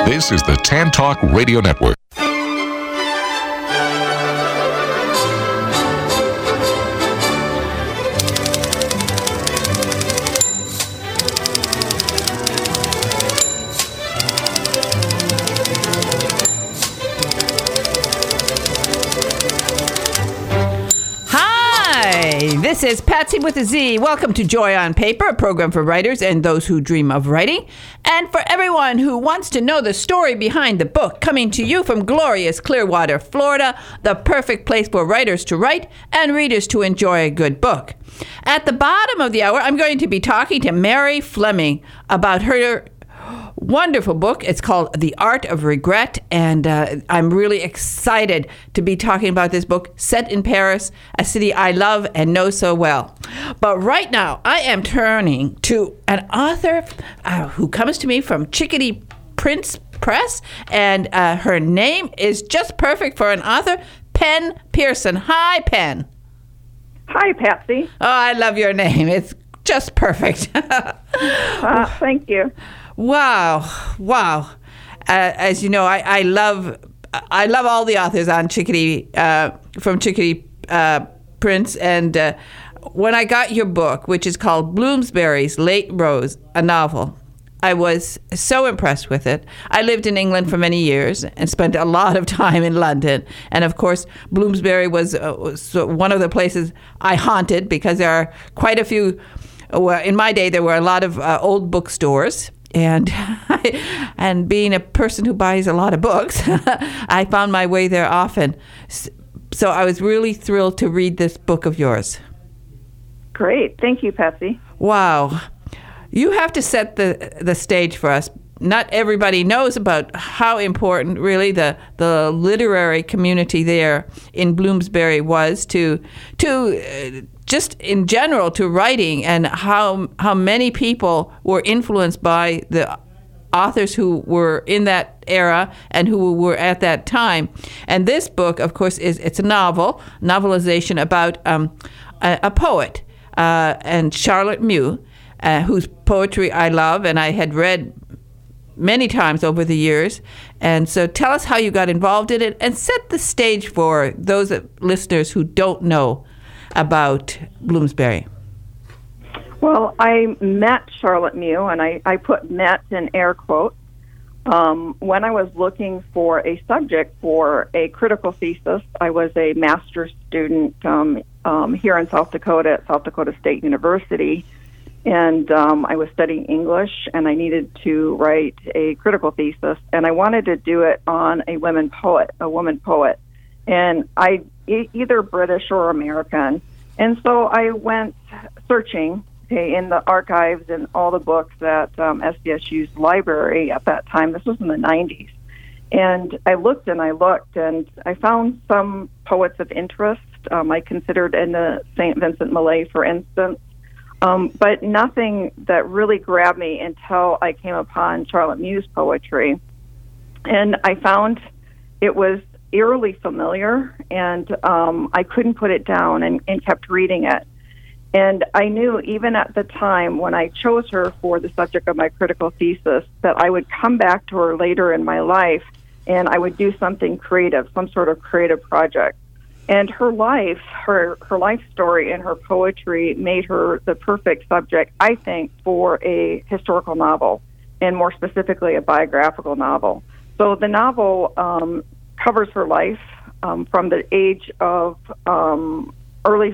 This is the Tan Talk Radio Network. This is Patsy with a Z. Welcome to Joy on Paper, a program for writers and those who dream of writing, and for everyone who wants to know the story behind the book. Coming to you from glorious Clearwater, Florida, the perfect place for writers to write and readers to enjoy a good book. At the bottom of the hour, I'm going to be talking to Mary Fleming about her wonderful book. It's called The Art of Regret, and I'm really excited to be talking about this book, set in Paris, a city I love and know so well. But right now, I am turning to an author who comes to me from Chickadee Prince Press, and her name is just perfect for an author, Pen Pearson. Hi, Pen. Hi, Patsy. Oh, I love your name. It's just perfect. Thank you. Wow. As you know, I love all the authors on Chickadee, from Chickadee Prince. And when I got your book, which is called Bloomsbury's Late Rose, a novel, I was so impressed with it. I lived in England for many years and spent a lot of time in London. And of course, Bloomsbury was one of the places I haunted, because there are quite a few. In my day, there were a lot of old bookstores. And and being a person who buys a lot of books, I found my way there often. So I was really thrilled to read this book of yours. Great. Thank you, Patsy. Wow. You have to set the stage for us. Not everybody knows about how important really the literary community there in Bloomsbury was to just in general to writing, and how many people were influenced by the authors who were in that era and who were at that time. And this book, of course, it's a novelization about a poet, and Charlotte Mew, whose poetry I love and I had read many times over the years. And so tell us how you got involved in it, and set the stage for those listeners who don't know about Bloomsbury. Well, I met Charlotte Mew, and I put met in air quotes, when I was looking for a subject for a critical thesis. I was a master's student here in South Dakota at South Dakota State University, and I was studying English, and I needed to write a critical thesis, and I wanted to do it on a woman poet. And either British or American. And so I went searching in the archives and all the books at SDSU's library at that time. This was in the 90s. And I looked, and I found some poets of interest. I considered in the St. Vincent Millay, for instance, but nothing that really grabbed me until I came upon Charlotte Mew's poetry. And I found it was eerily familiar, and I couldn't put it down, and kept reading it. And I knew even at the time when I chose her for the subject of my critical thesis that I would come back to her later in my life, and I would do something creative, some sort of creative project. And her life story and her poetry made her the perfect subject, I think, for a historical novel, and more specifically a biographical novel. So the novel covers her life from the age of her late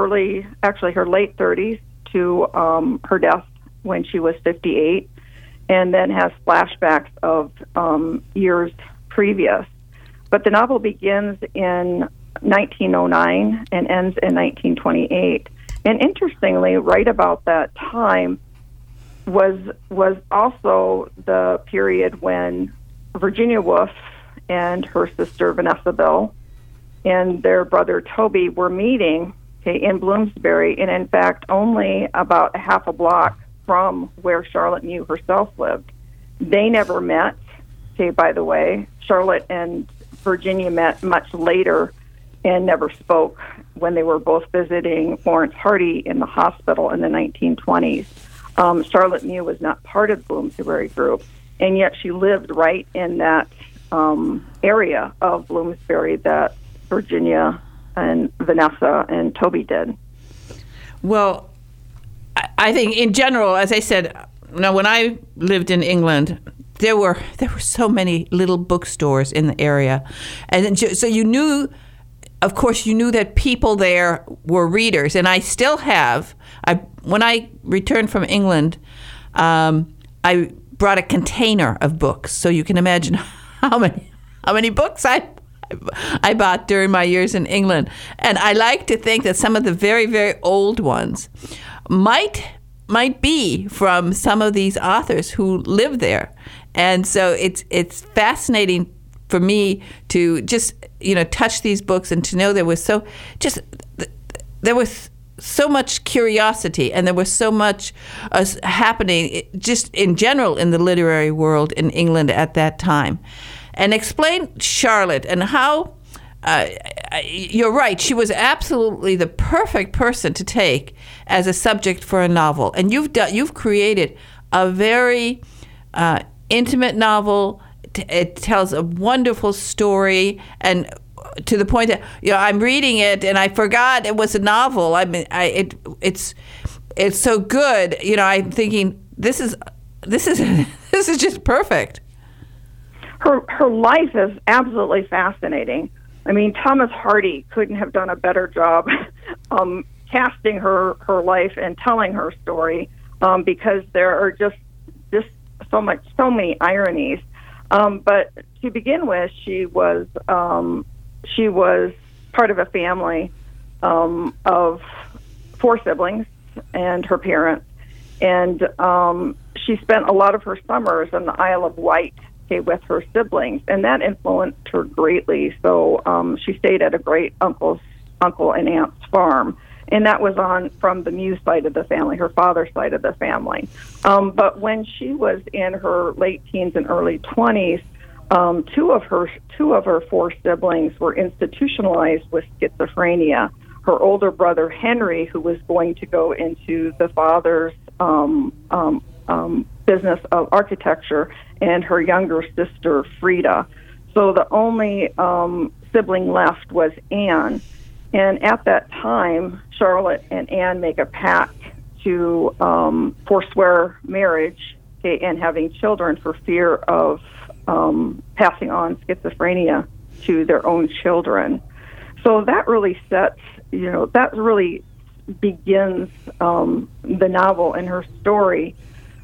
30s to her death when she was 58, and then has flashbacks of years previous. But the novel begins in 1909 and ends in 1928. And interestingly, right about that time was also the period when Virginia Woolf and her sister Vanessa Bill and their brother Toby were meeting in Bloomsbury, and in fact only about a half a block from where Charlotte Mew herself lived. They never met. By the way, Charlotte and Virginia met much later and never spoke when they were both visiting Florence Hardy in the hospital in the 1920s. Charlotte Mew was not part of the Bloomsbury group. and yet she lived right in that area of Bloomsbury that Virginia and Vanessa and Toby did. Well, I think in general, as I said, when I lived in England, there were so many little bookstores in the area, and so you knew, of course, you knew that people there were readers, and I still have. When I returned from England, I brought a container of books, so you can imagine how many books I bought during my years in England. And I like to think that some of the very, very old ones might be from some of these authors who live there. And so it's fascinating for me to just, touch these books and to know there was so much curiosity, and there was so much happening just in general in the literary world in England at that time. And explain Charlotte and how, you're right, she was absolutely the perfect person to take as a subject for a novel. And you've created a very intimate novel. It tells a wonderful story, and to the point that I'm reading it and I forgot it was a novel. I mean, it's so good. I'm thinking this is just perfect. Her life is absolutely fascinating. I mean, Thomas Hardy couldn't have done a better job casting her life and telling her story, because there are just so many ironies. But to begin with, she was part of a family of 4 siblings and her parents, and she spent a lot of her summers on the Isle of Wight with her siblings, and that influenced her greatly. So she stayed at a great uncle and aunt's farm, and that was from the Mews side of the family, her father's side of the family. But when she was in her late teens and early 20s, two of her 4 siblings were institutionalized with schizophrenia. Her older brother Henry, who was going to go into the father's business of architecture, and her younger sister Frida. So the only sibling left was Anne. And at that time, Charlotte and Anne make a pact to forswear marriage, and having children for fear of passing on schizophrenia to their own children. So that really begins the novel and her story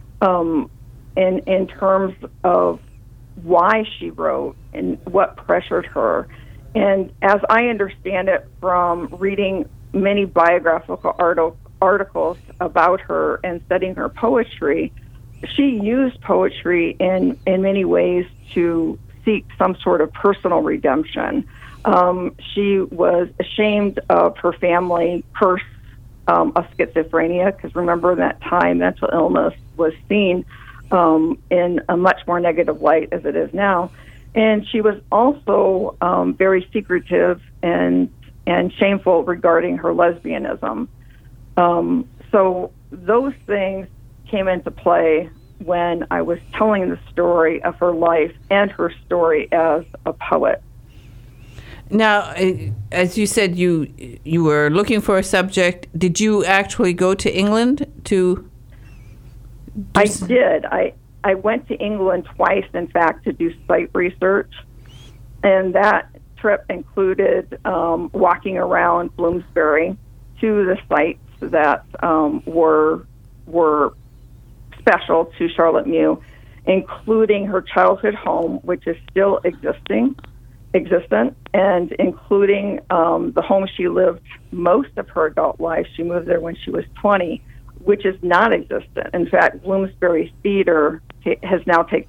in terms of why she wrote and what pressured her. And as I understand it from reading many biographical articles about her and studying her poetry, she used poetry in many ways to seek some sort of personal redemption. She was ashamed of her family curse of schizophrenia, because remember, in that time, mental illness was seen in a much more negative light as it is now. And she was also very secretive and shameful regarding her lesbianism. So those things came into play when I was telling the story of her life and her story as a poet. Now, as you said, you were looking for a subject. Did you actually go to England to? I did. I went to England twice, in fact, to do site research, and that trip included walking around Bloomsbury to the sites that were special to Charlotte Mew, including her childhood home, which is still existent, and including the home she lived most of her adult life. She moved there when she was 20, which is non existent. In fact, Bloomsbury Theater has now taken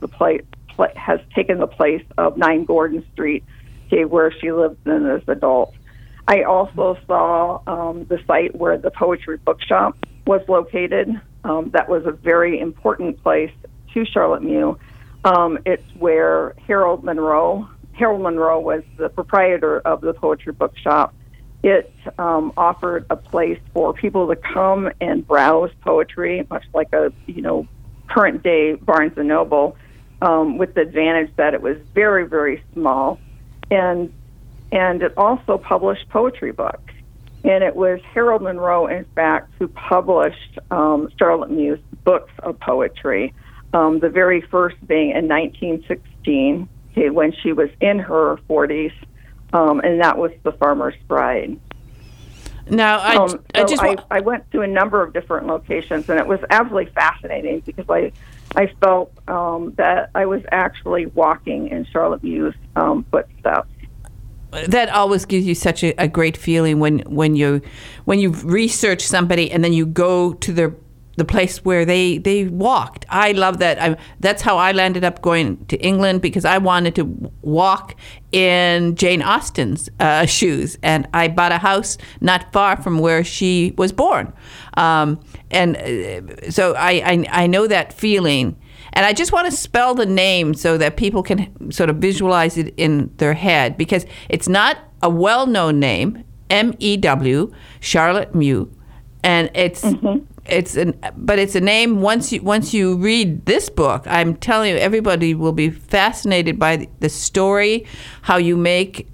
the place of 9 Gordon Street, where she lived in as an adult. I also saw the site where the Poetry Bookshop was located. That was a very important place to Charlotte Mew. It's where Harold Monroe was the proprietor of the Poetry Bookshop. It offered a place for people to come and browse poetry, much like a current day Barnes and Noble. with the advantage that it was very, very small. And it also published poetry books. And it was Harold Monroe, in fact, who published Charlotte Mew's books of poetry, the very first being in 1916, when she was in her 40s, and that was The Farmer's Bride. Now, I went to a number of different locations, and it was absolutely fascinating because I felt that I was actually walking in Charlotte Mew's footsteps. That always gives you such a great feeling when you research somebody and then you go to the place where they walked. I love that. That's how I landed up going to England, because I wanted to walk in Jane Austen's shoes, and I bought a house not far from where she was born, and so I know that feeling. And I just want to spell the name so that people can sort of visualize it in their head, because it's not a well-known name, M-E-W, Charlotte Mew, and it's a name. Once you read this book, I'm telling you, everybody will be fascinated by the story, how you make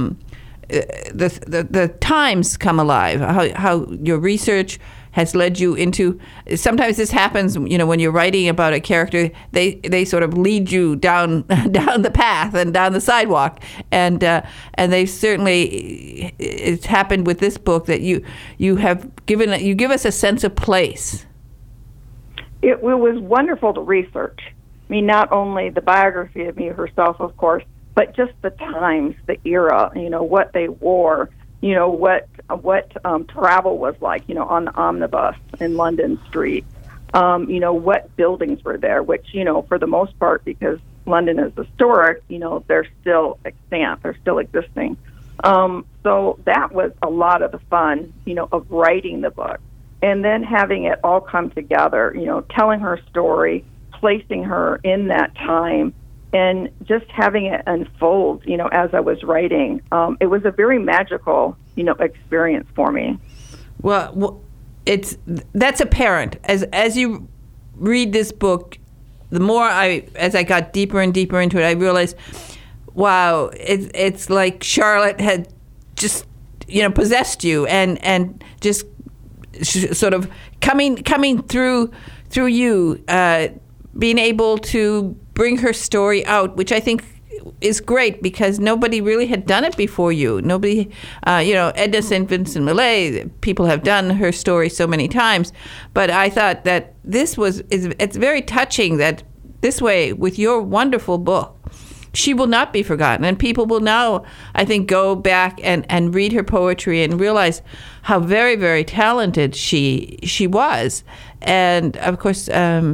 the times come alive, how your research has led you into. Sometimes this happens, when you're writing about a character, they sort of lead you down the path and down the sidewalk, and they certainly, it's happened with this book that you give us a sense of place. It was wonderful to research. I mean, not only the biography of Mew herself, of course, but just the times, the era, what they wore, what travel was like, on the omnibus in London Street, what buildings were there, which, for the most part, because London is historic, they're still extant, they're still existing. So that was a lot of the fun, of writing the book, and then having it all come together, telling her story, placing her in that time, and just having it unfold, as I was writing. It was a very magical, experience for me. Well, that's apparent. As you read this book, the more as I got deeper and deeper into it, I realized, wow, it's like Charlotte had just, possessed you and just sort of coming through you, being able to bring her story out, which I think is great, because nobody really had done it before you. Nobody, Edna St. Vincent Millay, people have done her story so many times, but I thought that it's very touching that this way, with your wonderful book, she will not be forgotten, and people will now, I think, go back and read her poetry and realize how very, very talented she was. And of course,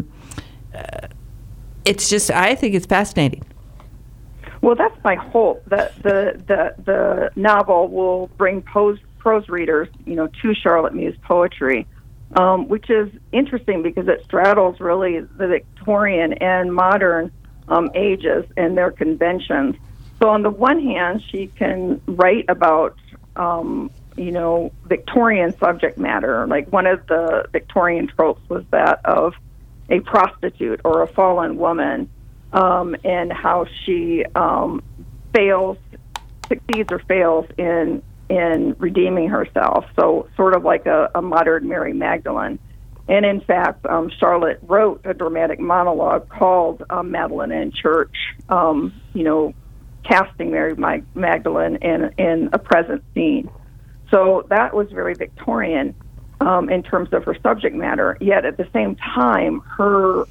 it's just, I think it's fascinating. Well, that's my hope, that the novel will bring prose readers, to Charlotte Mew's poetry, which is interesting because it straddles really the Victorian and modern ages and their conventions. So on the one hand, she can write about, Victorian subject matter. Like one of the Victorian tropes was that of a prostitute or a fallen woman, and how she succeeds or fails in redeeming herself. So sort of like a modern Mary Magdalene. And in fact, Charlotte wrote a dramatic monologue called Madeline in Church, casting Mary Magdalene in a present scene. So that was very Victorian in terms of her subject matter. Yet at the same time, her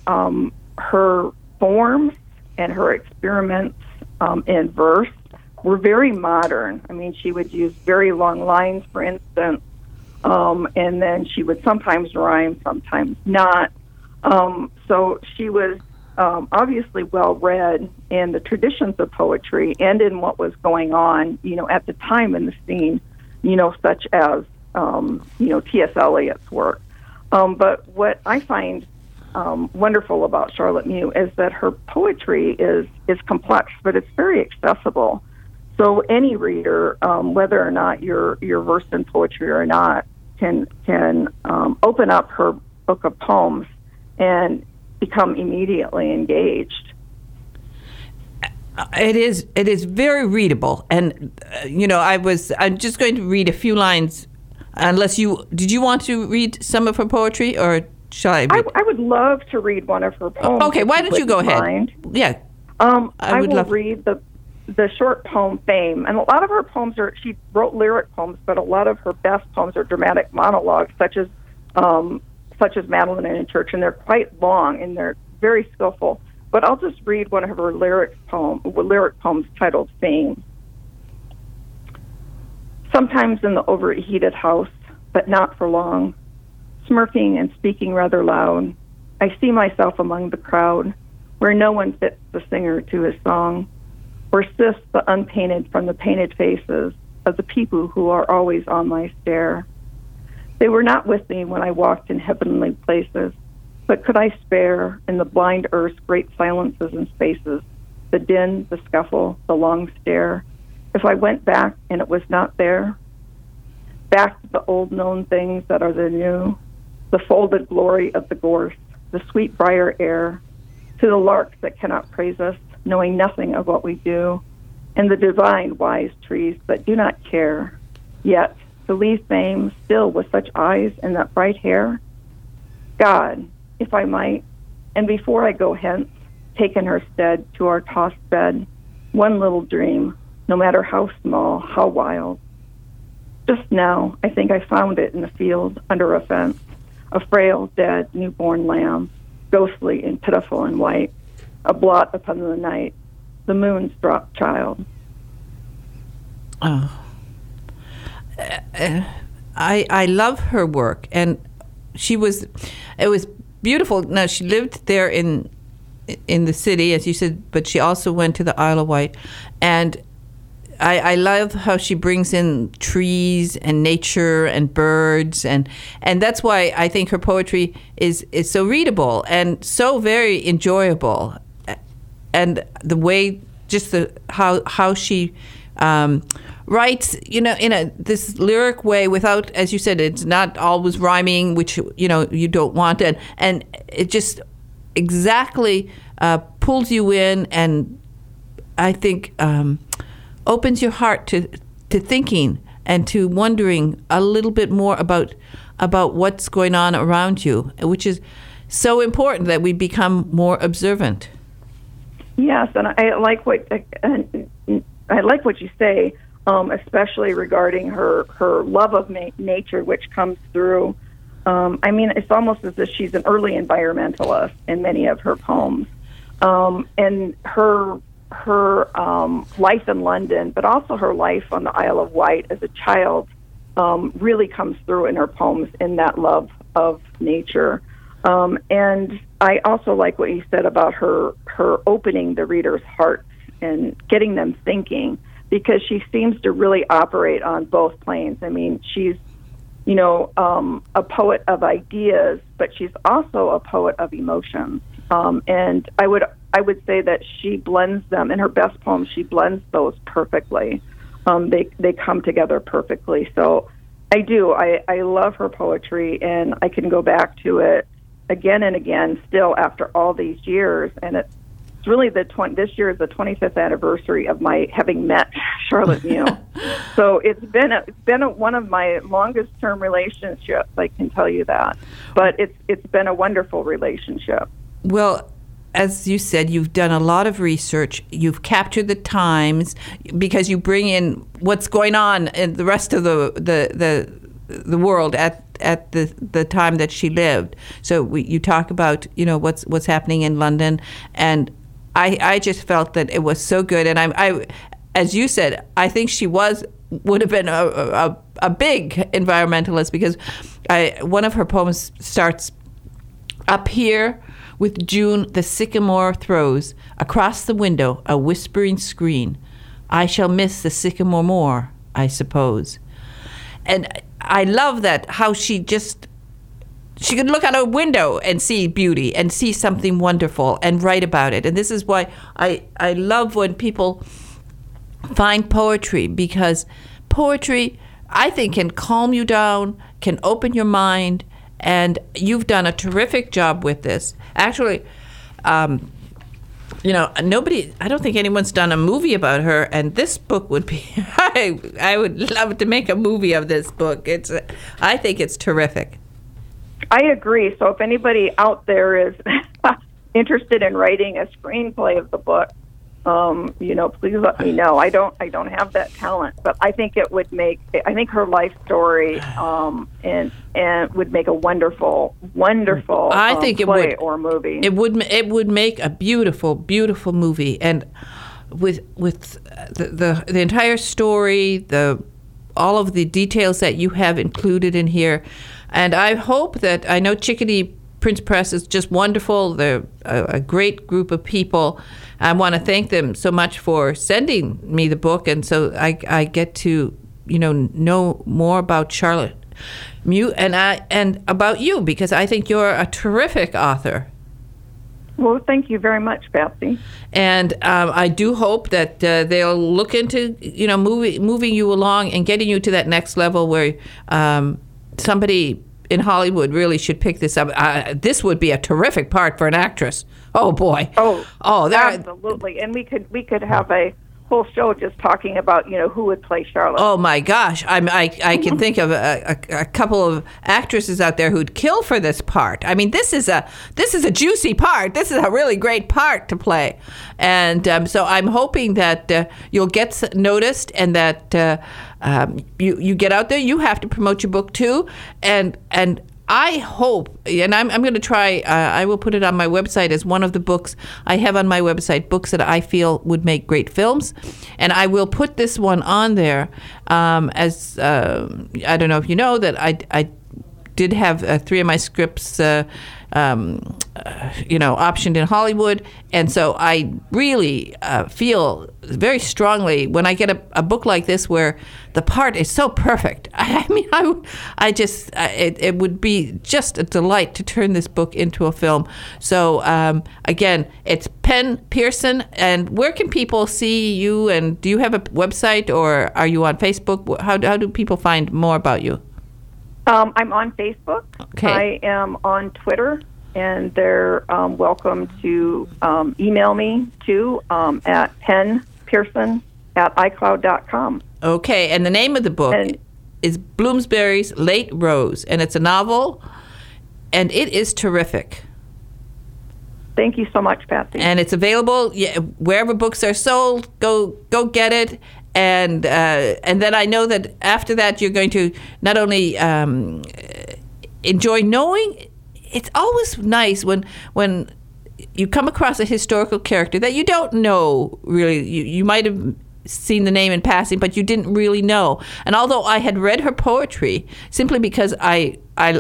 forms and her experiments in verse were very modern. I mean, she would use very long lines, for instance, and then she would sometimes rhyme, sometimes not. So she was obviously well-read in the traditions of poetry and in what was going on, at the time in the scene, such as, T.S. Eliot's work. But what I find wonderful about Charlotte Mew is that her poetry is complex, but it's very accessible. So any reader, whether or not you're versed in poetry or not, can open up her book of poems and become immediately engaged. It is very readable, and I'm just going to read a few lines. Unless did you want to read some of her poetry, or shall I? I would love to read one of her poems. Okay, why don't you go ahead? Mind. Yeah, I will read the short poem "Fame," and a lot of her poems she wrote lyric poems, but a lot of her best poems are dramatic monologues, such as Madeline in Church, and they're quite long and they're very skillful. But I'll just read one of her lyric poems titled "Fame." Sometimes in the overheated house, but not for long, smirking and speaking rather loud, I see myself among the crowd, where no one fits the singer to his song, or sifts the unpainted from the painted faces of the people who are always on my stare. They were not with me when I walked in heavenly places, but could I spare in the blind earth's great silences and spaces, the din, the scuffle, the long stare, if I went back and it was not there? Back to the old known things that are the new, the folded glory of the gorse, the sweet briar air, to the larks that cannot praise us, knowing nothing of what we do, and the divine wise trees that do not care, yet to leave fame still with such eyes and that bright hair? God, if I might, and before I go hence, take in her stead to our tossed bed one little dream, no matter how small, how wild. Just now, I think I found it in the field under a fence, a frail, dead, newborn lamb, ghostly and pitiful and white, a blot upon the night, the moon's dropped child. Oh. I love her work, and it was beautiful. Now, she lived there in the city, as you said, but she also went to the Isle of Wight, and I love how she brings in trees and nature and birds, and that's why I think her poetry is so readable and so very enjoyable, and the way, just how she writes, in this lyric way, without, as you said, it's not always rhyming, which you don't want, and it just exactly pulls you in, and I think opens your heart to thinking and to wondering a little bit more about what's going on around you, which is so important that we become more observant. Yes, and I like what you say, especially regarding her love of nature, which comes through. It's almost as if she's an early environmentalist in many of her poems, and her life in London, but also her life on the Isle of Wight as a child, really comes through in her poems in that love of nature. And I also like what you said about her opening the reader's hearts and getting them thinking, because she seems to really operate on both planes. She's, a poet of ideas, but she's also a poet of emotions. And I would say that she blends them in her best poems. She blends those perfectly. They come together perfectly. So I do. I love her poetry, and I can go back to it again and again still after all these years. And it's really this year is the 25th anniversary of my having met Charlotte Mew. So it's been one of my longest term relationships, I can tell you that. But it's been a wonderful relationship. Well, as you said, you've done a lot of research. You've captured the times, because you bring in what's going on in the rest of the world at the time that she lived. So you talk about what's happening in London, and I just felt that it was so good. And I as you said, I think she would have been a big environmentalist, because one of her poems starts, "Up here with June the sycamore throws across the window a whispering screen. I shall miss the sycamore more, I suppose." And I love that, how she could look out a window and see beauty and see something wonderful and write about it. And this is why I love when people find poetry, because poetry, I think, can calm you down, can open your mind, and you've done a terrific job with this. Actually, I don't think anyone's done a movie about her, and this book would be, I would love to make a movie of this book. I think it's terrific. I agree. So if anybody out there is interested in writing a screenplay of the book, please let me know. I don't have that talent, but I think it would make. I think her life story and would make a wonderful. I think it would, or movie. It would make a beautiful, beautiful movie, and with the entire story, all of the details that you have included in here, and I hope that I know Chickadee Prince Press is just wonderful. They're a great group of people. I want to thank them so much for sending me the book, and so I get to know more about Charlotte Mew and about you, because I think you're a terrific author. Well, thank you very much, Patsy. And I do hope that they'll look into moving you along and getting you to that next level where somebody in Hollywood really should pick this up. This would be a terrific part for an actress. Oh boy. Oh, absolutely. And we could have a whole show just talking about who would play Charlotte. Oh my gosh, I can think of a couple of actresses out there who'd kill for this part. I mean, this is a juicy part. This is a really great part to play, and so I'm hoping that you'll get noticed and that you get out there. You have to promote your book too, and I hope, and I'm going to try, I will put it on my website as one of the books I have on my website, books that I feel would make great films. And I will put this one on there as, I don't know if you know that I did have 3 of my scripts optioned in Hollywood, and so I really feel very strongly when I get a book like this where the part is so perfect. I mean, it would be just a delight to turn this book into a film. So again, it's Penn Pearson, and where can people see you? And do you have a website, or are you on Facebook? How do people find more about you? I'm on Facebook. Okay. I am on Twitter, and they're welcome to email me too at pennpearson@icloud.com. Okay, and the name of the book is Bloomsbury's Late Rose, and it's a novel, and it is terrific. Thank you so much, Patsy. And it's available wherever books are sold. Go get it. And then I know that after that you're going to not only enjoy knowing. It's always nice when you come across a historical character that you don't know really. You might have seen the name in passing, but you didn't really know. And although I had read her poetry simply because I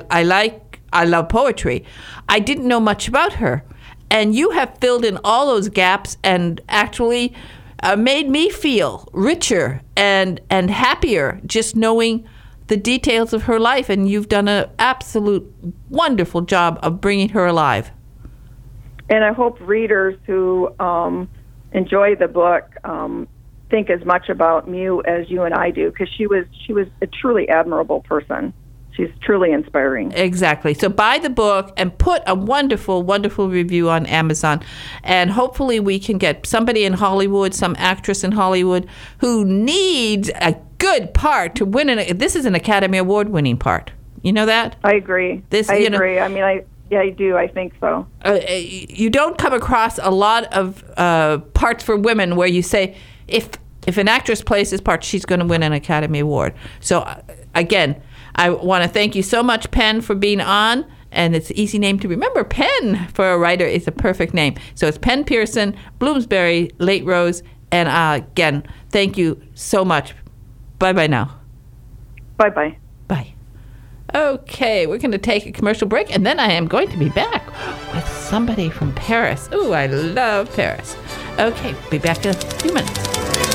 love poetry, I didn't know much about her. And you have filled in all those gaps and actually made me feel richer and happier just knowing the details of her life, and you've done an absolute wonderful job of bringing her alive. And I hope readers who enjoy the book think as much about Mew as you and I do, because she was a truly admirable person. She's truly inspiring. Exactly. So buy the book and put a wonderful, wonderful review on Amazon. And hopefully we can get somebody in Hollywood, some actress in Hollywood, who needs a good part to win. This is an Academy Award winning part. You know that? I agree. I agree. I mean, I do. I think so. You don't come across a lot of parts for women where you say, if an actress plays this part, she's going to win an Academy Award. So, again, I want to thank you so much, Penn, for being on. And it's an easy name to remember. Penn, for a writer, is a perfect name. So it's Penn Pearson, Bloomsbury, Late Rose. And again, thank you so much. Bye-bye now. Bye-bye. Bye. Okay, we're going to take a commercial break, and then I am going to be back with somebody from Paris. Ooh, I love Paris. Okay, be back in a few minutes.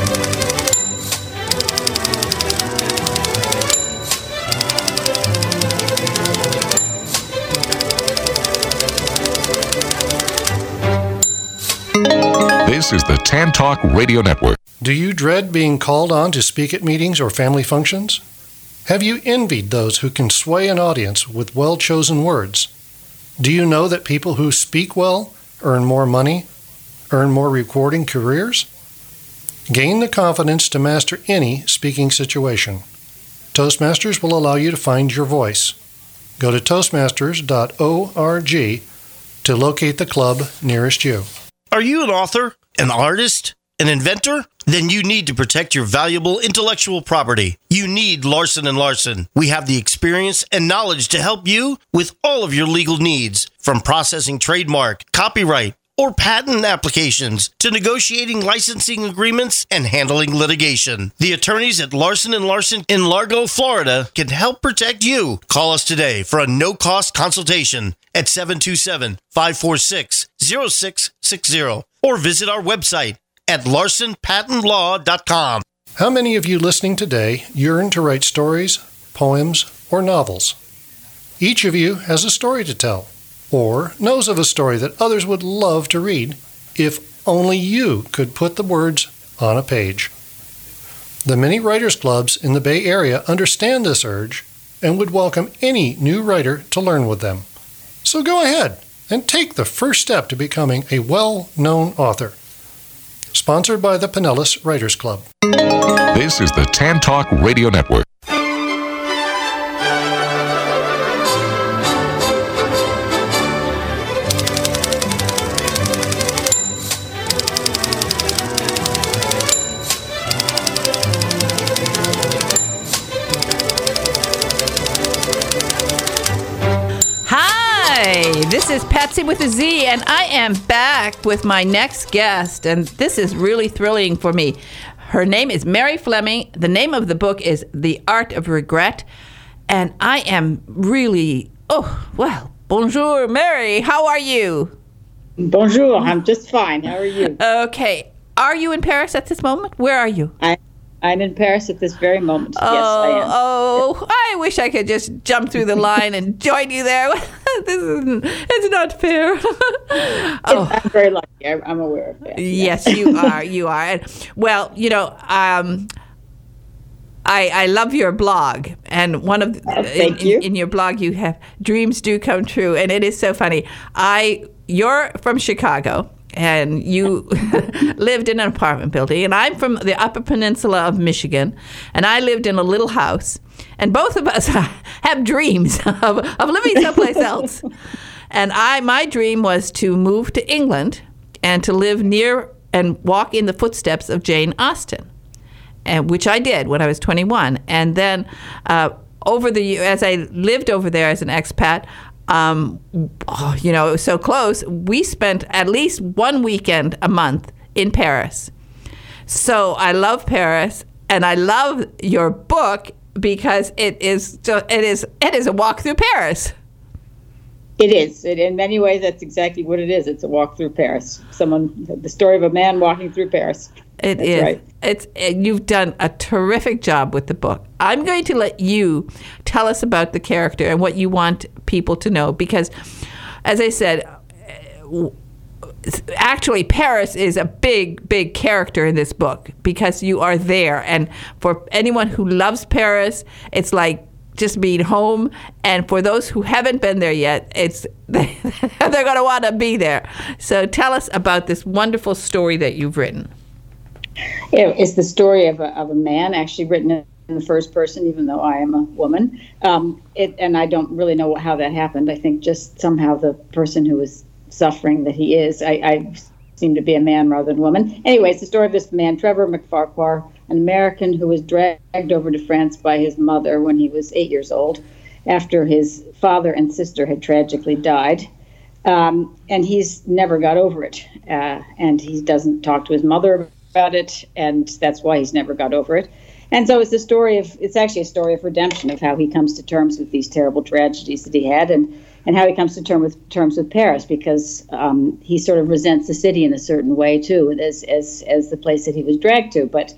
This is the Tan Talk Radio Network. Do you dread being called on to speak at meetings or family functions? Have you envied those who can sway an audience with well-chosen words? Do you know that people who speak well earn more money? Earn more recording careers? Gain the confidence to master any speaking situation. Toastmasters will allow you to find your voice. Go to toastmasters.org to locate the club nearest you. Are you an author, an artist, an inventor? Then you need to protect your valuable intellectual property. You need Larson & Larson. We have the experience and knowledge to help you with all of your legal needs, from processing trademark, copyright, or patent applications to negotiating licensing agreements and handling litigation. The attorneys at Larson & Larson in Largo, Florida can help protect you. Call us today for a no-cost consultation at 727-546-0660 or visit our website at larsonpatentlaw.com. How many of you listening today yearn to write stories, poems, or novels? Each of you has a story to tell, or knows of a story that others would love to read if only you could put the words on a page. The many writers' clubs in the Bay Area understand this urge and would welcome any new writer to learn with them. So go ahead and take the first step to becoming a well-known author. Sponsored by the Pinellas Writers Club. This is the Tan Talk Radio Network. This is Patsy with a Z, and I am back with my next guest, and this is really thrilling for me. Her name is Mary Fleming. The name of the book is The Art of Regret, and I am really, bonjour, Mary. How are you? Bonjour, I'm just fine. How are you? Okay. Are you in Paris at this moment? Where are you? I'm in Paris at this very moment. Yes, I am. I wish I could just jump through the line and join you there. It's not fair. I'm very lucky. I'm aware of that. Yes, you are. You are. And, well, I love your blog, and one of thank you. In your blog you have Dreams Do Come True, and it is so funny. You're from Chicago. And you lived in an apartment building, and I'm from the Upper Peninsula of Michigan, and I lived in a little house, and both of us have dreams of living someplace else. And my dream was to move to England and to live near and walk in the footsteps of Jane Austen, and which I did when I was 21. And then as I lived over there as an expat, it was so close. We spent at least one weekend a month in Paris. So I love Paris, and I love your book because it is a walk through Paris. It is. In many ways, that's exactly what it is. It's a walk through Paris. The story of a man walking through Paris. It is. Right. You've done a terrific job with the book. I'm going to let you tell us about the character and what you want people to know, because, as I said, actually Paris is a big, big character in this book because you are there. And for anyone who loves Paris, it's like just being home. And for those who haven't been there yet, they're going to want to be there. So tell us about this wonderful story that you've written. It's the story of a man, actually written in the first person, even though I am a woman. And I don't really know how that happened. I think just somehow the person who was suffering that he is, I seem to be a man rather than a woman. Anyway, it's the story of this man, Trevor McFarquhar, an American who was dragged over to France by his mother when he was 8 years old, after his father and sister had tragically died. And he's never got over it. And he doesn't talk to his mother about it, and that's why he's never got over it. And so it's actually a story of redemption, of how he comes to terms with these terrible tragedies that he had, and how he comes to terms with Paris, because he sort of resents the city in a certain way too, as the place that he was dragged to. But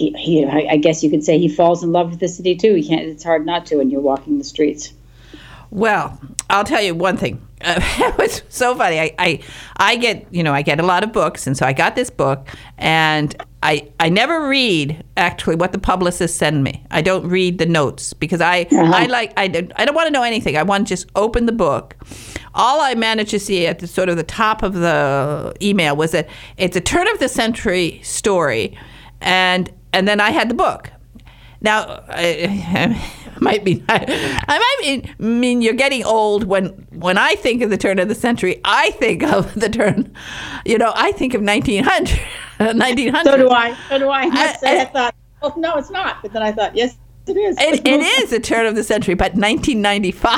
I guess you could say he falls in love with the city too. It's hard not to when you're walking the streets. Well, I'll tell you one thing. It was so funny. I get a lot of books, and so I got this book, and I never read actually what the publicists send me. I don't read the notes because I don't want to know anything. I want to just open the book. All I managed to see at the sort of the top of the email was that it's a turn of the century story, and then I had the book. Now, I might mean you're getting old when I think of the turn of the century. I think of the turn, I think of 1900. 1900. So do I. I thought, oh, no, it's not. But then I thought, yes, it is. It is the turn of the century, but 1995.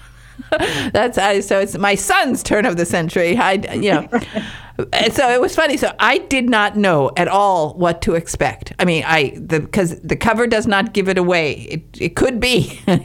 So it's my son's turn of the century. And so it was funny. So I did not know at all what to expect. I mean, because the cover does not give it away. It could be, a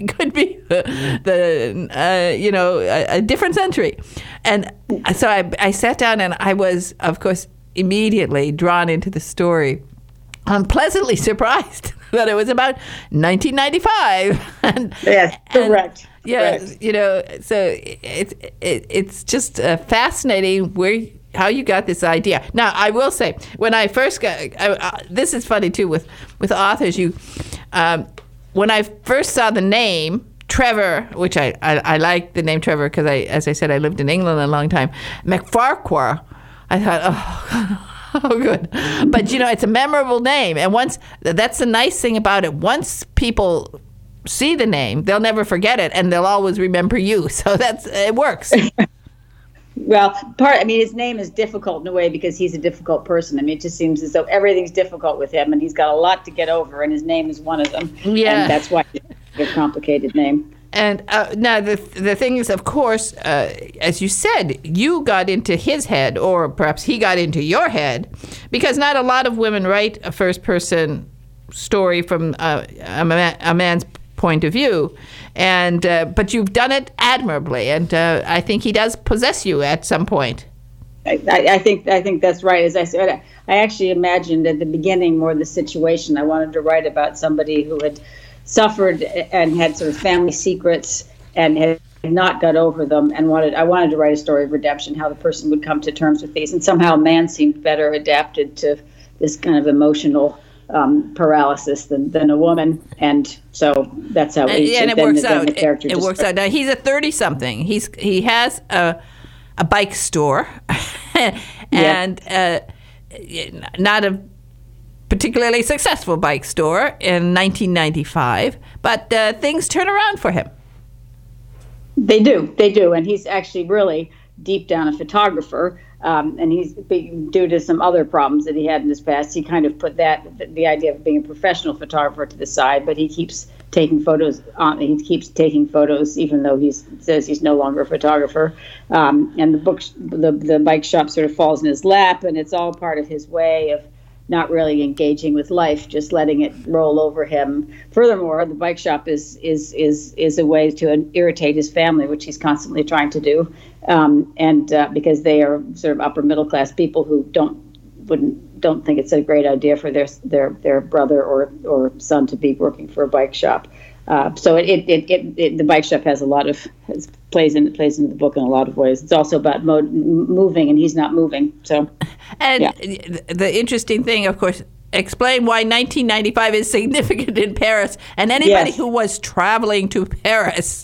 different century. And so I sat down and I was, of course, immediately drawn into the story. I'm pleasantly surprised that it was about 1995. Yes, correct. Yeah, correct. So it's just fascinating how you got this idea. Now, I will say, when I first got, this is funny too with authors. When I first saw the name Trevor, which I like the name Trevor because as I said, I lived in England a long time. McFarquhar, I thought, oh, good. But, it's a memorable name. And that's the nice thing about it. Once people see the name, they'll never forget it, and they'll always remember you. So it works. Well, his name is difficult in a way because he's a difficult person. I mean, it just seems as though everything's difficult with him, and he's got a lot to get over, and his name is one of them. Yeah. And that's why it's a complicated name. And now the thing is, of course, as you said, you got into his head, or perhaps he got into your head, because not a lot of women write a first-person story from a man's point of view, and but you've done it admirably, and I think he does possess you at some point. I think that's right. As I said, I actually imagined at the beginning more the situation. I wanted to write about somebody who had suffered and had sort of family secrets and had not got over them, and I wanted to write a story of redemption, how the person would come to terms with these, and somehow a man seemed better adapted to this kind of emotional paralysis than a woman, and so that's how it works out. It works out. Now he's a 30-something. He has a bike store, and not a particularly successful bike store in 1995, but things turn around for him. They do, and he's actually really deep down a photographer. And he's due to some other problems that he had in his past. He kind of put the idea of being a professional photographer to the side, but he keeps taking photos. Even though he says he's no longer a photographer. And the bike shop sort of falls in his lap, and it's all part of his way of not really engaging with life, just letting it roll over him. Furthermore, the bike shop is a way to irritate his family, which he's constantly trying to do, and because they are sort of upper middle class people who don't think it's a great idea for their brother or son to be working for a bike shop. So the bike shop has a lot of plays into the book in a lot of ways. It's also about moving, and he's not moving. So, and the interesting thing, of course, explain why 1995 is significant in Paris, and anybody who was traveling to Paris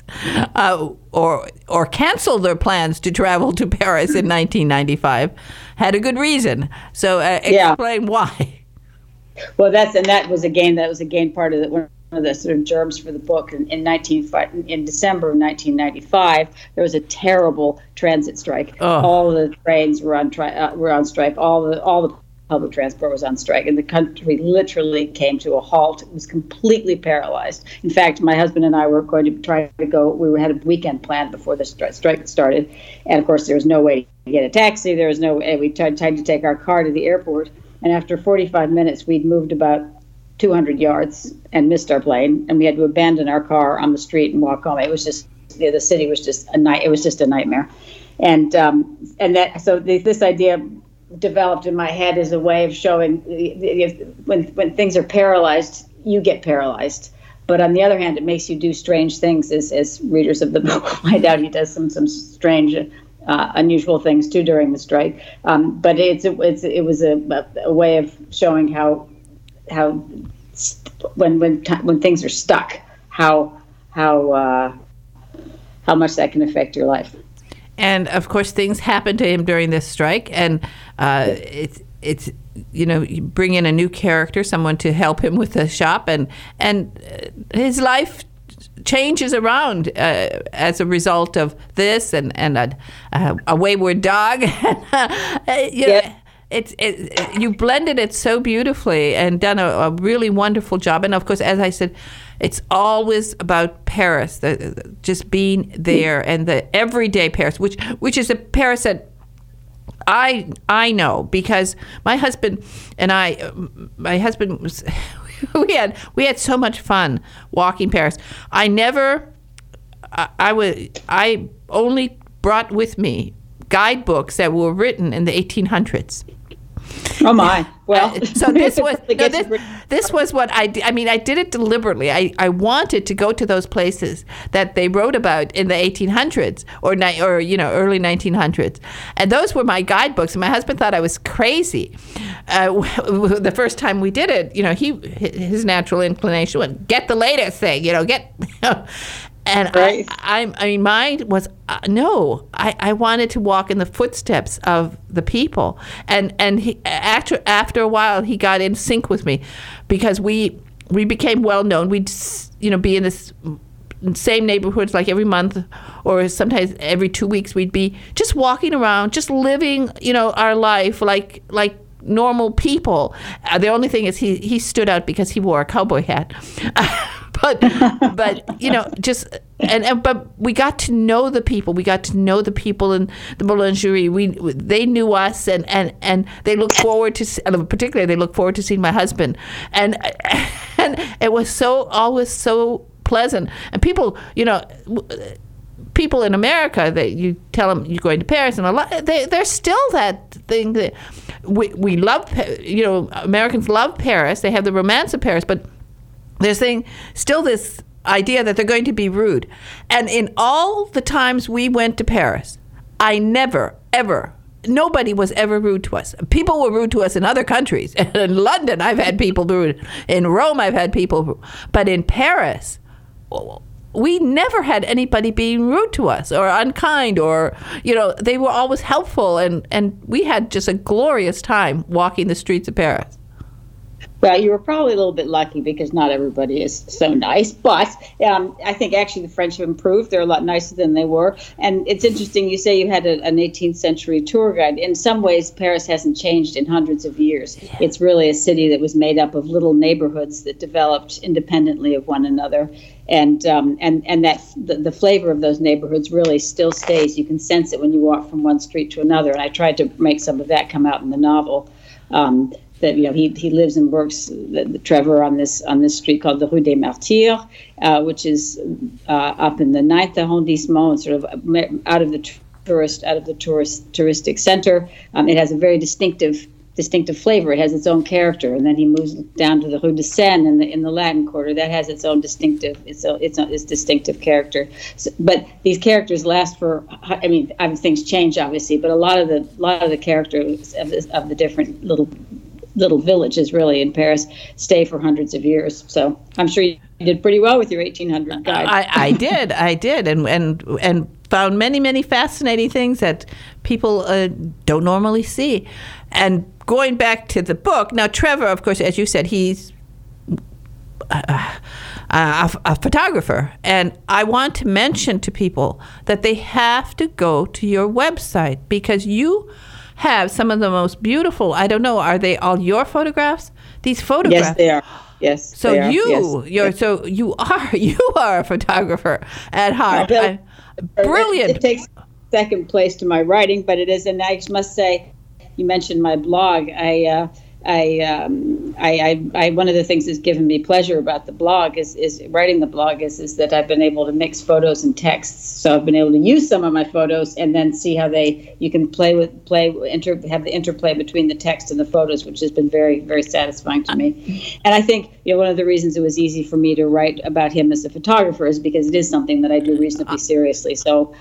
or canceled their plans to travel to Paris in 1995 had a good reason. So explain why. Well, that was again part of one of the sort of germs for the book. In December of 1995, there was a terrible transit strike. Oh. All the trains were on strike. All the public transport was on strike, and the country literally came to a halt. It was completely paralyzed. In fact, my husband and I were going to try to go. We had a weekend planned before the strike started, and of course, there was no way to get a taxi. There was no way. We tried to take our car to the airport, and after 45 minutes, we'd moved about 200 yards and missed our plane, and we had to abandon our car on the street and walk home. It was just the city was just a night. It was just a nightmare, and this idea developed in my head as a way of showing when things are paralyzed, you get paralyzed. But on the other hand, it makes you do strange things, as readers of the book find out. He does some strange, unusual things too during the strike. But it was a way of showing how when things are stuck, how much that can affect your life. And of course, things happened to him during this strike, and it's you bring in a new character, someone to help him with the shop, and his life changes around as a result of this, and a wayward dog. You blended it so beautifully and done a really wonderful job. And of course, as I said, it's always about Paris, just being there, and the everyday Paris, which is a Paris that I know, because my husband was, we had so much fun walking Paris. I only brought with me guidebooks that were written in the 1800s. Oh my! Well, so this was what I did. I mean, I did it deliberately. I wanted to go to those places that they wrote about in the 1800s or early 1900s, and those were my guidebooks. And my husband thought I was crazy. The first time we did it, his natural inclination was get the latest thing, get. And right. I mean, mine was no. I wanted to walk in the footsteps of the people, and he, after a while, he got in sync with me, because we became well known. We'd be in this same neighborhoods like every month, or sometimes every 2 weeks. We'd be just walking around, just living our life like normal people. The only thing is he stood out because he wore a cowboy hat. But but we got to know the people. We got to know the people in the boulangerie. They knew us, and they looked forward to, particularly they looked forward to seeing my husband, and it was always so pleasant. And people, people in America, that you tell them you're going to Paris, and there's still that thing that we love. Americans love Paris. They have the romance of Paris, but there's still this idea that they're going to be rude. And in all the times we went to Paris, nobody was ever rude to us. People were rude to us in other countries. In London, I've had people rude. In Rome, I've had people rude. But in Paris, we never had anybody being rude to us or unkind, or, they were always helpful. And we had just a glorious time walking the streets of Paris. Well, you were probably a little bit lucky, because not everybody is so nice. But I think actually the French have improved. They're a lot nicer than they were. And it's interesting, you say you had an 18th century tour guide. In some ways, Paris hasn't changed in hundreds of years. Yeah. It's really a city that was made up of little neighborhoods that developed independently of one another. And that the flavor of those neighborhoods really still stays. You can sense it when you walk from one street to another. And I tried to make some of that come out in the novel. That he lives and works, Trevor, on this street called the Rue des Martyrs, which is up in the 9th arrondissement, and sort of out of the touristic center. It has a very distinctive flavor. It has its own character, and then he moves down to the Rue de Seine in the Latin Quarter. That has its own distinctive character. So, but these characters last for. I mean, things change obviously, but a lot of the characters of the different little villages really in Paris stay for hundreds of years. So I'm sure you did pretty well with your 1800 guide. I did, and found many, many fascinating things that people don't normally see. And going back to the book, now Trevor, of course, as you said, he's a photographer, and I want to mention to people that they have to go to your website, because you have some of the most beautiful, I don't know, are they all your photographs? These photographs. Yes, they are. Yes. So you are a photographer at heart. Brilliant. It takes second place to my writing, but it is, and I must say, you mentioned my blog. one of the things that's given me pleasure about the blog is writing the blog is that I've been able to mix photos and texts. So I've been able to use some of my photos and then see how you can have the interplay between the text and the photos, which has been very, very satisfying to me. And I think one of the reasons it was easy for me to write about him as a photographer is because it is something that I do reasonably seriously. So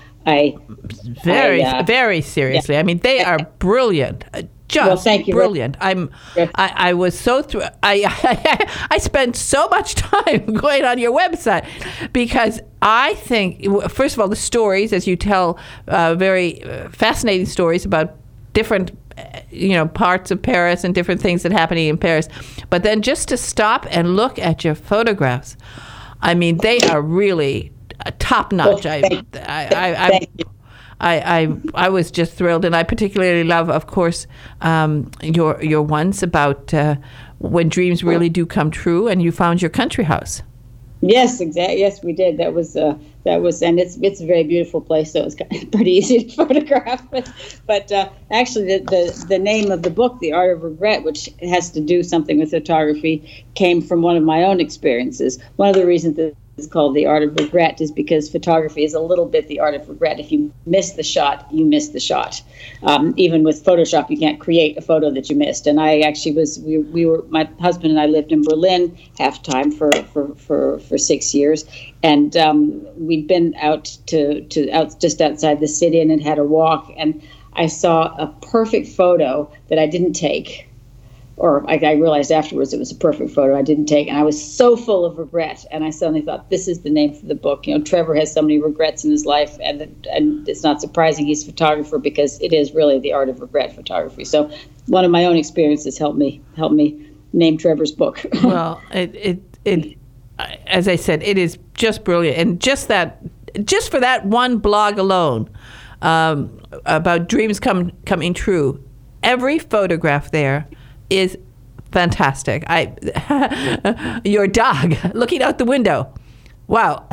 very seriously. Yeah. I mean, they are brilliant. Just thank you. Brilliant. I was so thrilled. I spent so much time going on your website because I think, first of all, the stories, as you tell, very fascinating stories about different parts of Paris and different things that are happening in Paris. But then just to stop and look at your photographs, I mean, they are really top notch. Thank you. I was just thrilled, and I particularly love, of course, your ones about when dreams really do come true, and you found your country house. Yes, exactly. Yes, we did. That was, and it's a very beautiful place, so it's pretty easy to photograph. But actually, the name of the book, The Art of Regret, which has to do something with photography, came from one of my own experiences. One of the reasons that it's called The Art of Regret is because photography is a little bit the art of regret. If you miss the shot, you miss the shot. Even with Photoshop, you can't create a photo that you missed. And I actually my husband and I lived in Berlin half time for 6 years. And we'd been out just outside the city and had a walk. And I saw a perfect photo that I didn't take. Or I realized afterwards it was a perfect photo I didn't take, and I was so full of regret. And I suddenly thought, this is the name for the book. Trevor has so many regrets in his life, and it's not surprising he's a photographer because it is really the art of regret photography. So one of my own experiences helped me name Trevor's book. Well, it as I said, it is just brilliant, and just for that one blog alone about dreams coming true, every photograph there is fantastic. Your dog looking out the window. Wow.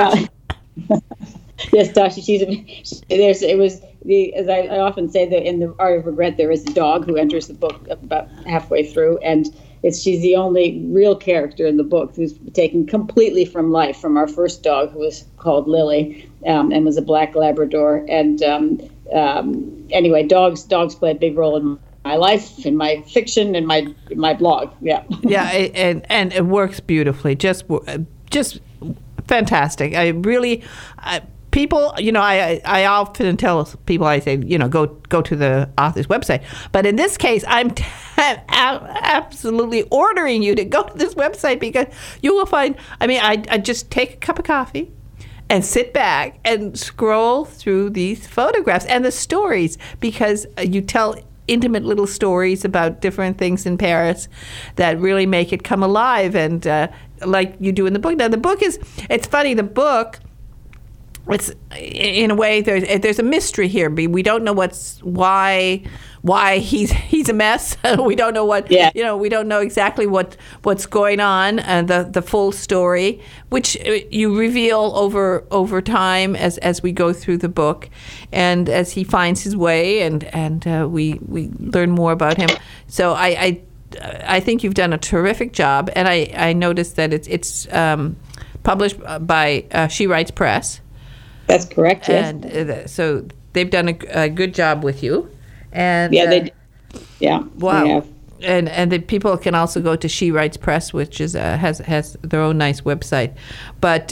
Yes, Tasha. As I often say, that in The Art of Regret, there is a dog who enters the book about halfway through, and she's the only real character in the book who's taken completely from life, from our first dog, who was called Lily, and was a black Labrador. And anyway, dogs play a big role in my life, in my fiction, in my blog. Yeah. Yeah, and it works beautifully. Just fantastic. I really, people, I often tell people, I say, go to the author's website. But in this case, I'm absolutely ordering you to go to this website because you will find, I just take a cup of coffee and sit back and scroll through these photographs and the stories, because you tell intimate little stories about different things in Paris that really make it come alive, and like you do in the book. Now, the book it's funny, the book, it's in a way, there's a mystery here. We don't know why he's a mess. We don't know we don't know exactly what's going on, and the full story, which you reveal over time as we go through the book, and as he finds his way, and we learn more about him. So I think you've done a terrific job, and I noticed that it's published by She Writes Press. That's correct. Yes. And so they've done a good job with you. And they did. Yeah. Wow. And the people can also go to She Writes Press, which is has their own nice website. But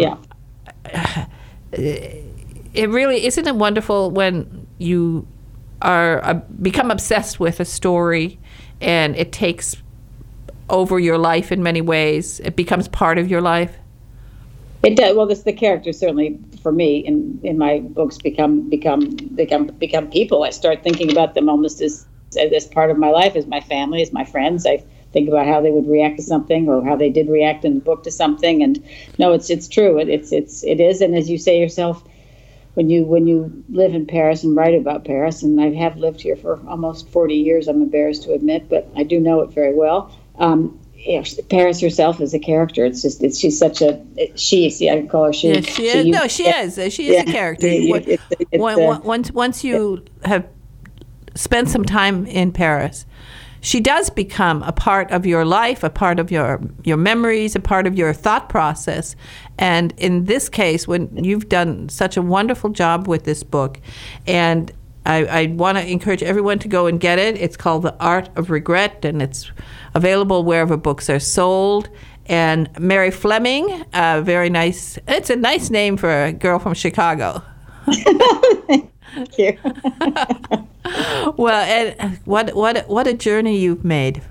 it really isn't it wonderful when you become obsessed with a story, and it takes over your life in many ways. It becomes part of your life. It does. Well, the characters certainly, for me, in my books, become people. I start thinking about them almost as part of my life, as my family, as my friends. I think about how they would react to something, or how they did react in the book to something. And no, it's true. It is. And as you say yourself, when you live in Paris and write about Paris, and I have lived here for almost 40 years, I'm embarrassed to admit, but I do know it very well. Paris herself is a character. She's such a she. See, I call her she. Yeah, she is. No, she is. She is a character. Once you have spent some time in Paris, she does become a part of your life, a part of your memories, a part of your thought process. And in this case, when you've done such a wonderful job with this book, and I want to encourage everyone to go and get it. It's called The Art of Regret, and it's available wherever books are sold. And Mary Fleming, very nice. It's a nice name for a girl from Chicago. Thank you. Well, and what a journey you've made.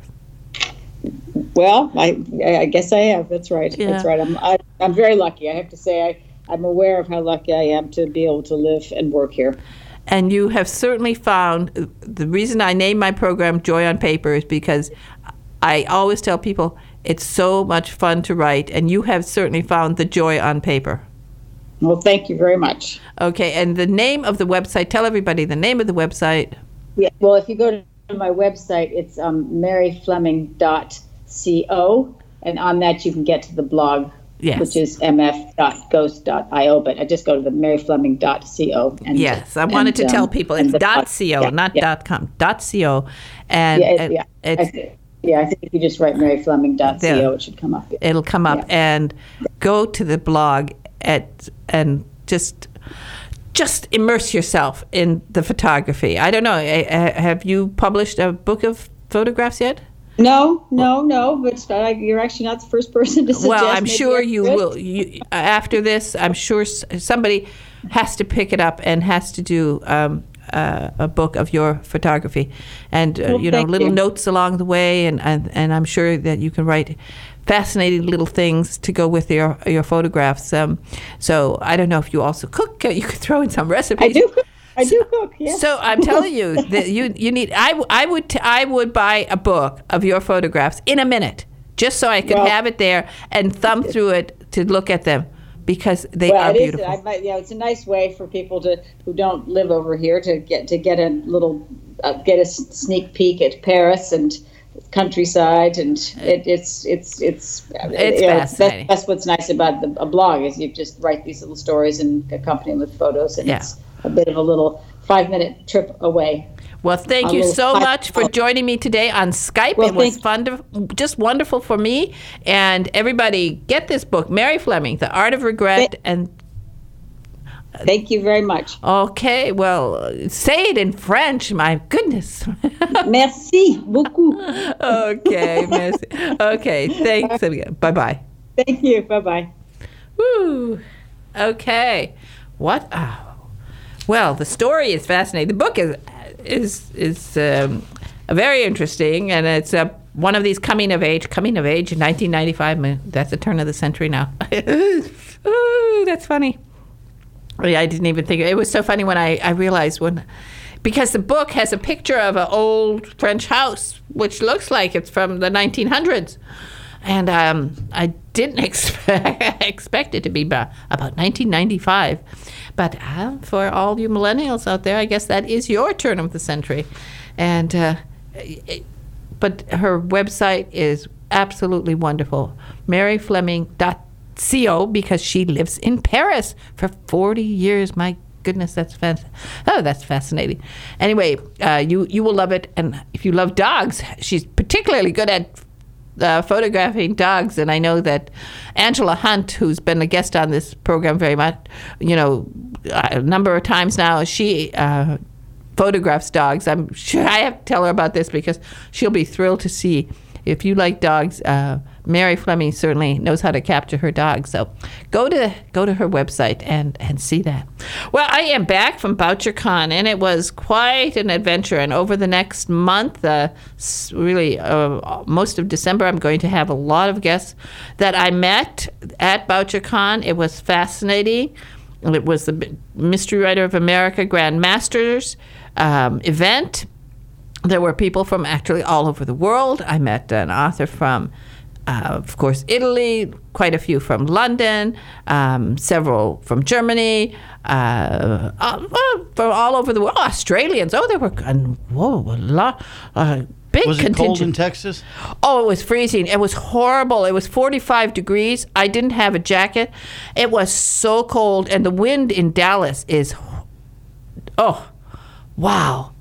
Well, I guess I have. That's right. Yeah. That's right. I'm very lucky. I have to say I'm aware of how lucky I am to be able to live and work here. And you have certainly found, the reason I name my program Joy on Paper is because I always tell people it's so much fun to write, and you have certainly found the joy on paper. Well, thank you very much. Okay, and the name of the website, tell everybody the name of the website. Yeah, well, if you go to my website, it's maryfleming.co, and on that you can get to the blog, Yes. which is mf.ghost.io, but I just go to the maryfleming.co. And, Yes, I wanted to tell people it's .co, not .com, .co. And I think if you just write maryfleming.co, it should come up. It'll come up, and go to the blog and just immerse yourself in the photography. I don't know, have you published a book of photographs yet? No, but you're actually not the first person to suggest. Well, I'm maybe sure I you could. will. After this, I'm sure somebody has to pick it up and has to do a book of your photography, and thank little you. notes along the way, and I'm sure that you can write fascinating little things to go with your photographs. So I don't know if you also cook. You could throw in some recipes. I do cook, yeah. So I'm telling you that you need. I would buy a book of your photographs in a minute, just so I could have it there and thumb through it to look at them, because they are beautiful. It's a nice way for people who don't live over here to get a little get a sneak peek at Paris and countryside, and it's fascinating. That's what's nice about a blog, is you just write these little stories and accompany them with photos, and it's a bit of a little 5-minute trip away. Well, thank you so much for joining me today on Skype. Well, it was just wonderful for me. And everybody, get this book, Mary Fleming, The Art of Regret. Thank you very much. Okay, well, say it in French. My goodness. Merci beaucoup. Okay, merci. Okay, thanks again. Bye-bye. Thank you. Bye-bye. Woo. Okay. What? Well, the story is fascinating. The book is very interesting, and it's one of these coming of age in 1995. That's the turn of the century now. Ooh, that's funny. I didn't even think it was so funny when I realized because the book has a picture of an old French house, which looks like it's from the 1900s. And I didn't expect it to be about 1995. But for all you millennials out there, I guess that is your turn of the century. And but her website is absolutely wonderful, maryfleming.co, because she lives in Paris for 40 years. My goodness, that's fascinating. Anyway, you will love it. And if you love dogs, she's particularly good at photographing dogs, and I know that Angela Hunt, who's been a guest on this program very much, a number of times now, she photographs dogs. I'm sure I have to tell her about this because she'll be thrilled to see. If you like dogs, Mary Fleming certainly knows how to capture her dogs. So go to her website and see that. Well, I am back from BoucherCon, and it was quite an adventure. And over the next month, really most of December, I'm going to have a lot of guests that I met at BoucherCon. It was fascinating. It was the Mystery Writer of America Grand Masters event. There were people from actually all over the world. I met an author from, of course, Italy, quite a few from London, several from Germany, from all over the world. Oh, Australians. Oh, there were a lot. Big Was it contingent. cold in Texas? Oh, it was freezing. It was horrible. It was 45 degrees. I didn't have a jacket. It was so cold, and the wind in Dallas is, wow.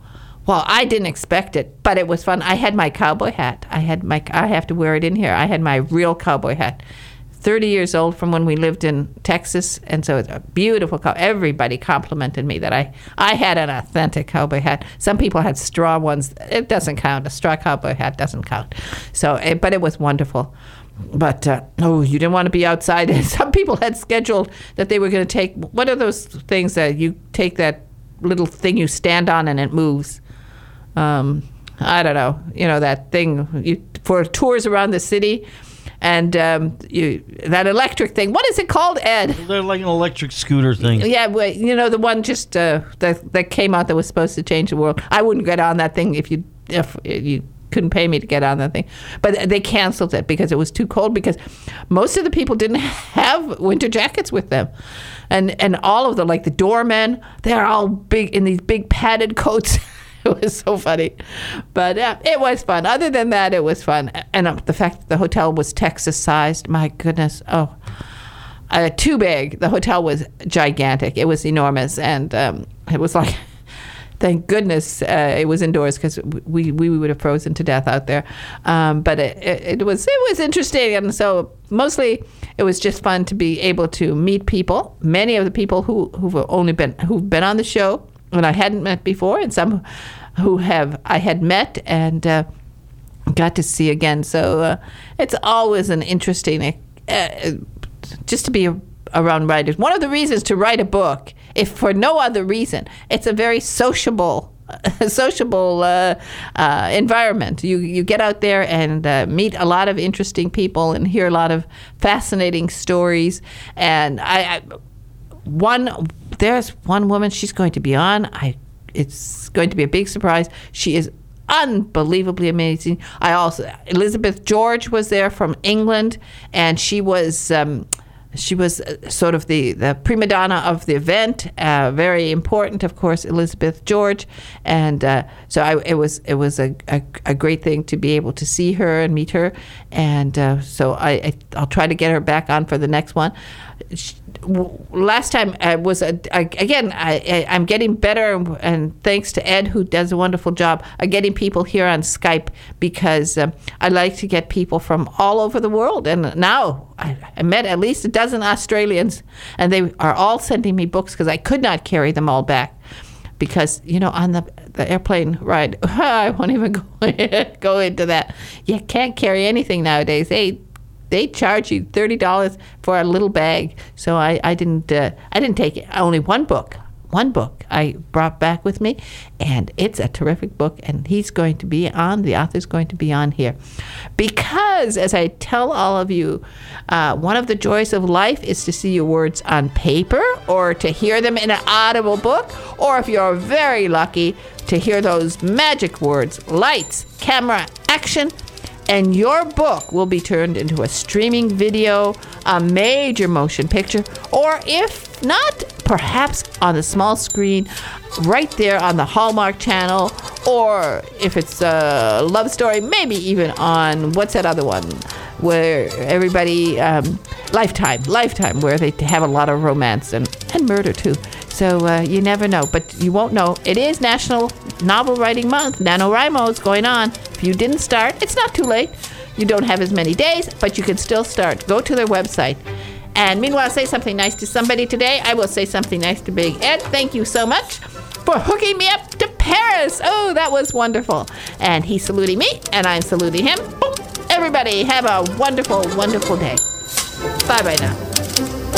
Well, I didn't expect it, but it was fun. I had my cowboy hat. I have to wear it in here. I had my real cowboy hat. 30 years old from when we lived in Texas, and so it's a beautiful everybody complimented me that I had an authentic cowboy hat. Some people had straw ones. It doesn't count. A straw cowboy hat doesn't count. So, but it was wonderful. But, you didn't want to be outside. Some people had scheduled that they were going to take, what are those things that you take that little thing you stand on and it moves? I don't know. That thing for tours around the city. And that electric thing. What is it called, Ed? They're like an electric scooter thing. Yeah, the one just that came out that was supposed to change the world. I wouldn't get on that thing if you couldn't pay me to get on that thing. But they canceled it because it was too cold, because most of the people didn't have winter jackets with them. And all of them, like the doormen, they're all big in these big padded coats. It was so funny. But it was fun. Other than that, it was fun. And the fact that the hotel was Texas-sized, my goodness. Oh, too big. The hotel was gigantic. It was enormous. And it was like, thank goodness it was indoors, because we would have frozen to death out there. But it was interesting. And so mostly it was just fun to be able to meet people. Many of the people who've been on the show and I hadn't met before, and some who I had met and got to see again. So it's always an interesting, just to be around writers. One of the reasons to write a book, if for no other reason, it's a very sociable environment. You get out there and meet a lot of interesting people and hear a lot of fascinating stories. And there's one woman, she's going to be on. It's going to be a big surprise. She is unbelievably amazing. Elizabeth George was there from England, and she was sort of the prima donna of the event. Very important, of course, Elizabeth George, and so it was a great thing to be able to see her and meet her, and so I'll try to get her back on for the next one. Last time I'm getting better, and thanks to Ed, who does a wonderful job of getting people here on Skype, because I like to get people from all over the world. And now I met at least a dozen Australians, and they are all sending me books, because I could not carry them all back, because on the airplane ride, I won't even go into that. You can't carry anything nowadays. They charge you $30 for a little bag. So I didn't take it. Only one book I brought back with me, and it's a terrific book, and the author's going to be on here. Because, as I tell all of you, one of the joys of life is to see your words on paper, or to hear them in an audible book, or if you're very lucky, to hear those magic words: lights, camera, action. And your book will be turned into a streaming video, a major motion picture, or if not, perhaps on the small screen right there on the Hallmark Channel, or if it's a love story, maybe even on, what's that other one, where everybody, Lifetime, where they have a lot of romance and murder too. So you never know, but you won't know. It is National Novel Writing Month. NaNoWriMo is going on. If you didn't start, it's not too late. You don't have as many days, but you can still start. Go to their website. And meanwhile, say something nice to somebody today. I will say something nice to Big Ed. Thank you so much for hooking me up to Paris. Oh, that was wonderful. And he's saluting me, and I'm saluting him. Everybody, have a wonderful, wonderful day. Bye-bye now.